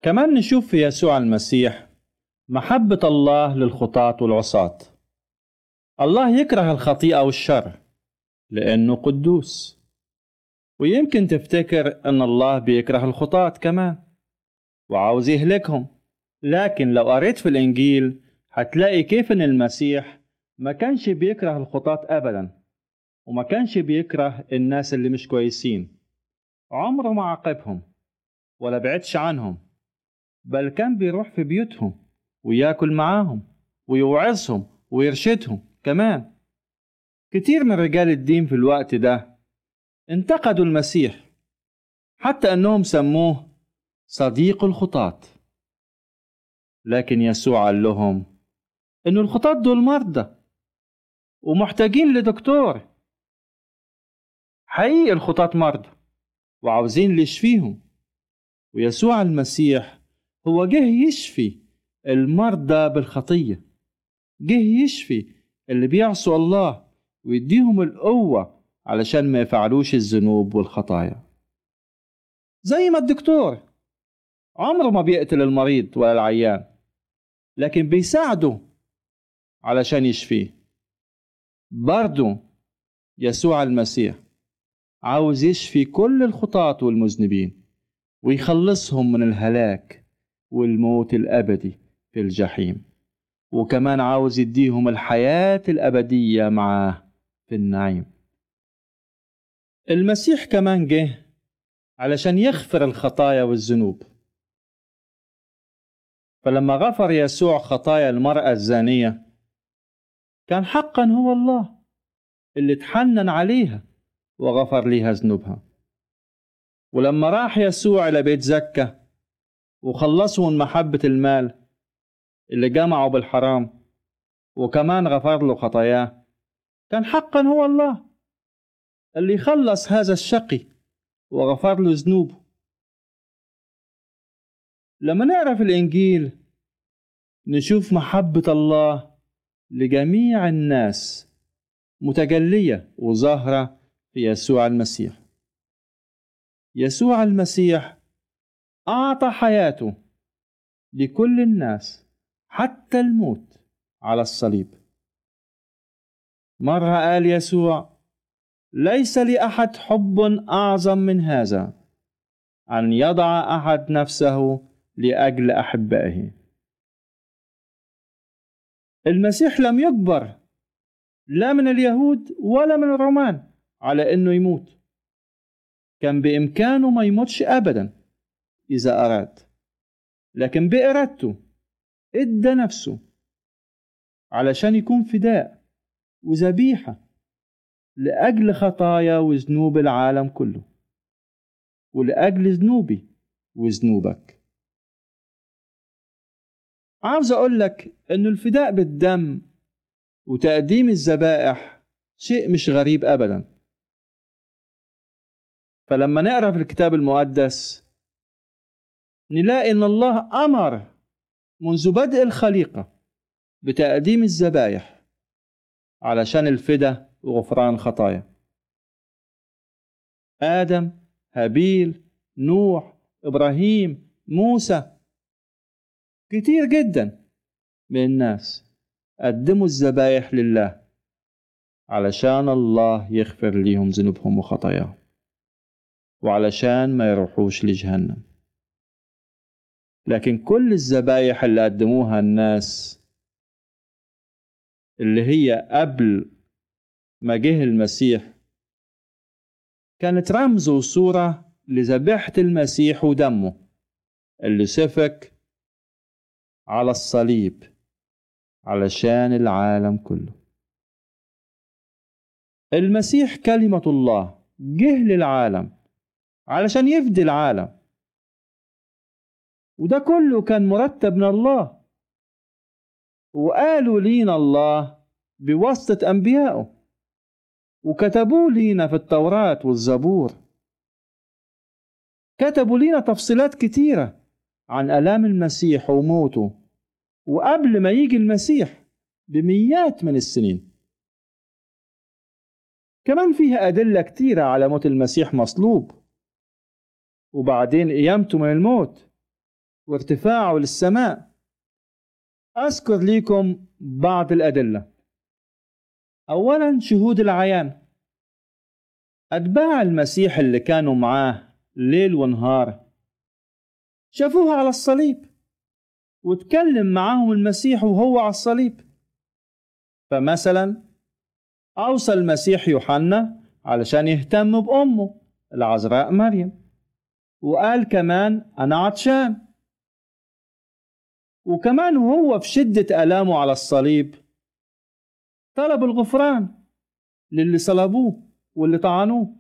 كمان نشوف في يسوع المسيح محبة الله للخطاة والعصاة. الله يكره الخطيئة والشر لأنه قدوس. ويمكن تفتكر أن الله بيكره الخطاة كمان وعاوز يهلكهم، لكن لو قريت في الإنجيل هتلاقي كيف أن المسيح ما كانش بيكره الخطاة أبدا، وما كانش بيكره الناس اللي مش كويسين. عمره ما عاقبهم ولا بعدش عنهم، بل كان بيروح في بيوتهم وياكل معاهم ويوعظهم ويرشدهم كمان. كتير من رجال الدين في الوقت ده انتقدوا المسيح، حتى أنهم سموه صديق الخطاة. لكن يسوع قال لهم إنه الخطاة دول مرضى ومحتاجين لدكتور حقيقي. الخطاة مرضى وعاوزين اللي يشفيهم، ويسوع المسيح هو جه يشفي المرضى بالخطية، جه يشفي اللي بيعصوا الله ويديهم القوة علشان ما يفعلوش الذنوب والخطايا. زي ما الدكتور عمره ما بيقتل المريض ولا العيان، لكن بيساعده علشان يشفيه. برضو يسوع المسيح عاوز يشفي كل الخطاة والمذنبين ويخلصهم من الهلاك والموت الأبدي في الجحيم، وكمان عاوز يديهم الحياة الأبدية معاه في النعيم. المسيح كمان جه علشان يغفر الخطايا والذنوب. فلما غفر يسوع خطايا المرأة الزانية، كان حقا هو الله اللي اتحنن عليها وغفر ليها ذنوبها. ولما راح يسوع إلى بيت زكا وخلصه من محبة المال اللي جمعه بالحرام وكمان غفر له خطاياه، كان حقا هو الله اللي خلص هذا الشقي وغفر له ذنوبه. لما نقرأ في الإنجيل نشوف محبة الله لجميع الناس متجلية وظاهرة في يسوع المسيح. يسوع المسيح أعطى حياته لكل الناس حتى الموت على الصليب. مرة قال يسوع: ليس لأحد حب أعظم من هذا، أن يضع أحد نفسه لأجل أحبائه. المسيح لم يجبر لا من اليهود ولا من الرومان على أنه يموت. كان بإمكانه ما يموتش أبدا إذا أراد، لكن بإرادته إدى نفسه علشان يكون فداء وذبيحة لأجل خطايا وذنوب العالم كله، ولأجل ذنوبي وذنوبك. عاوز أقول لك إنه الفداء بالدم وتقديم الذبائح شيء مش غريب أبدا. فلما نقرأ في الكتاب المقدس نلاقي إن الله أمر منذ بدء الخليقة بتقديم الذبائح علشان الفداء وغفران خطايا. آدم، هابيل، نوح، إبراهيم، موسى، كتير جدا من الناس قدموا الذبائح لله علشان الله يغفر ليهم ذنوبهم وخطاياهم، وعلشان ما يروحوش لجهنم. لكن كل الذبائح اللي قدموها الناس اللي هي قبل ما جه المسيح كانت رمز وصورة لذبيحة المسيح ودمه اللي سفك على الصليب علشان العالم كله. المسيح كلمة الله جه للعالم علشان يفدي العالم، وده كله كان مرتب من الله، وقالوا لينا الله بواسطة أنبيائه، وكتبوا لينا في التوراة والزبور. كتبوا لينا تفصيلات كتيرة عن آلام المسيح وموته وقبل ما يجي المسيح بمئات من السنين. كمان فيها أدلة كتيرة على موت المسيح مصلوب وبعدين قيامته من الموت وارتفاعه للسماء. أذكر لكم بعض الأدلة. أولا، شهود العيان. أتباع المسيح اللي كانوا معاه ليل ونهار شافوه على الصليب، وتكلم معاهم المسيح وهو على الصليب. فمثلا أوصى المسيح يوحنا علشان يهتم بأمه العذراء مريم، وقال كمان أنا عطشان. وكمان وهو في شدة آلامه على الصليب طلب الغفران للي صلبوه واللي طعنوه.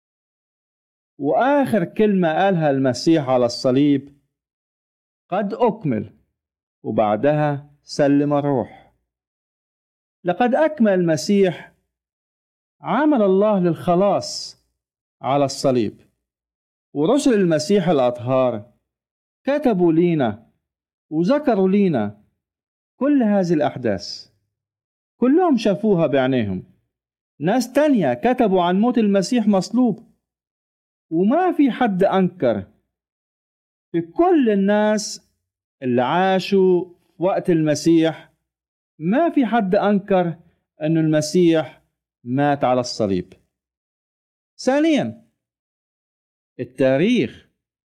وآخر كلمة قالها المسيح على الصليب قد أكمل، وبعدها سلم الروح. لقد أكمل المسيح عمل الله للخلاص على الصليب. ورسل المسيح الأطهار كتبوا لينا وذكروا لينا كل هذه الأحداث، كلهم شافوها بعينيهم. ناس تانية كتبوا عن موت المسيح مصلوب، وما في حد أنكر. في كل الناس اللي عاشوا في وقت المسيح ما في حد أنكر أن المسيح مات على الصليب. ثانيا، التاريخ.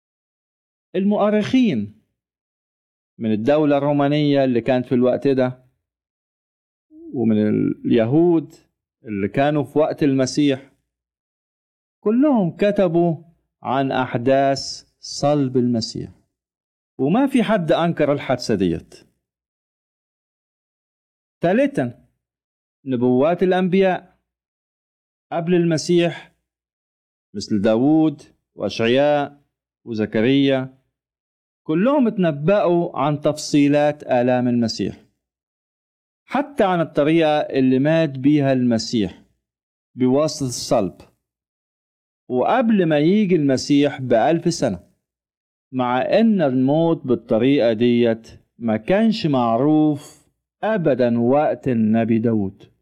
المؤرخين من الدولة الرومانية اللي كانت في الوقت ده، ومن اليهود اللي كانوا في وقت المسيح، كلهم كتبوا عن أحداث صلب المسيح، وما في حد أنكر الحادثة ديت. ثالثا، نبوات الأنبياء قبل المسيح مثل داود وأشعياء وزكريا، كلهم اتنبأوا عن تفصيلات آلام المسيح، حتى عن الطريقة اللي مات بيها المسيح بواسطة الصلب، وقبل ما يجي المسيح ب1000 سنة. مع ان الموت بالطريقة ديت ما كانش معروف ابدا وقت النبي داود،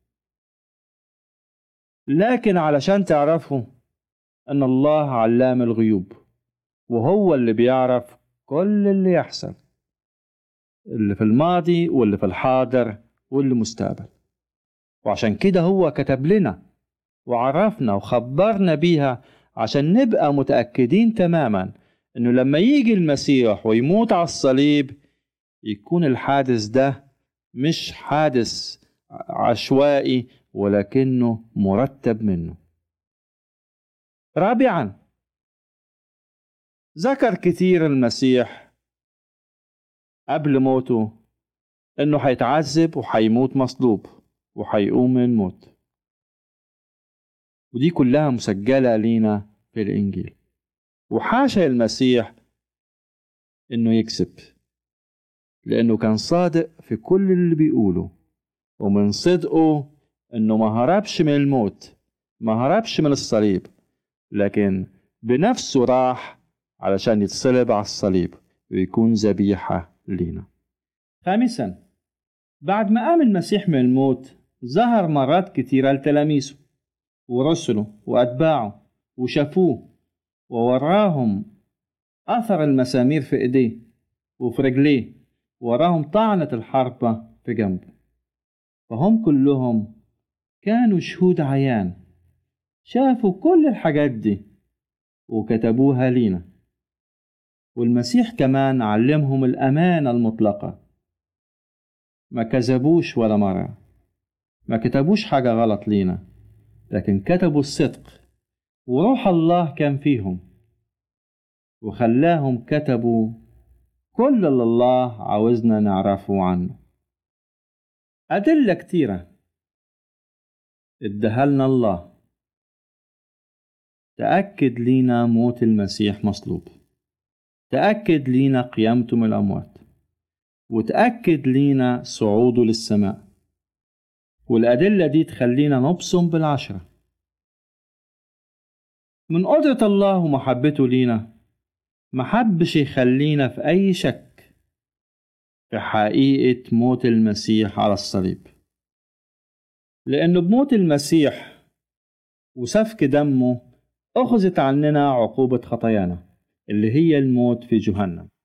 لكن علشان تعرفوا ان الله علام الغيوب، وهو اللي بيعرف كل اللي يحصل، اللي في الماضي واللي في الحاضر واللي مستقبل. وعشان كده هو كتب لنا وعرفنا وخبرنا بيها عشان نبقى متأكدين تماما انه لما يجي المسيح ويموت على الصليب يكون الحادث ده مش حادث عشوائي، ولكنه مرتب منه. رابعا، ذكر كتير المسيح قبل موته انه هيتعذب وهيموت مصلوب وهيقوم من الموت، ودي كلها مسجلة لينا في الإنجيل. وحاشا المسيح إنه يكذب، لأنه كان صادق في كل اللي بيقوله، ومن صدقه إنه ما هربش من الموت، ما هربش من الصليب، لكن بنفسه راح علشان يتصلب على الصليب ويكون ذبيحة لينا. خامسا، بعد ما قام المسيح من الموت ظهر مرات كتيرة لتلاميذه ورسله وأتباعه، وشافوه ووراهم أثر المسامير في إيديه وفي رجليه، وراهم طعنة الحربة في جنبه. فهم كلهم كانوا شهود عيان، شافوا كل الحاجات دي وكتبوها لينا. والمسيح كمان علمهم الأمانة المطلقة، ما كذبوش ولا مرة، ما كتبوش حاجة غلط لينا، لكن كتبوا الصدق، وروح الله كان فيهم وخلاهم كتبوا كل اللي الله عاوزنا نعرفه عنه. أدلة كتيرة ادهلنا الله تأكد لينا موت المسيح مصلوب، تأكد لينا قيامته من الأموات، وتأكد لينا صعوده للسماء. والأدلة دي تخلينا نبصم بالعشرة من قدرة الله ومحبته لينا. محبش يخلينا في أي شك في حقيقة موت المسيح على الصليب، لأنه بموت المسيح وسفك دمه أخذت عننا عقوبة خطايانا اللي هي الموت في جهنم.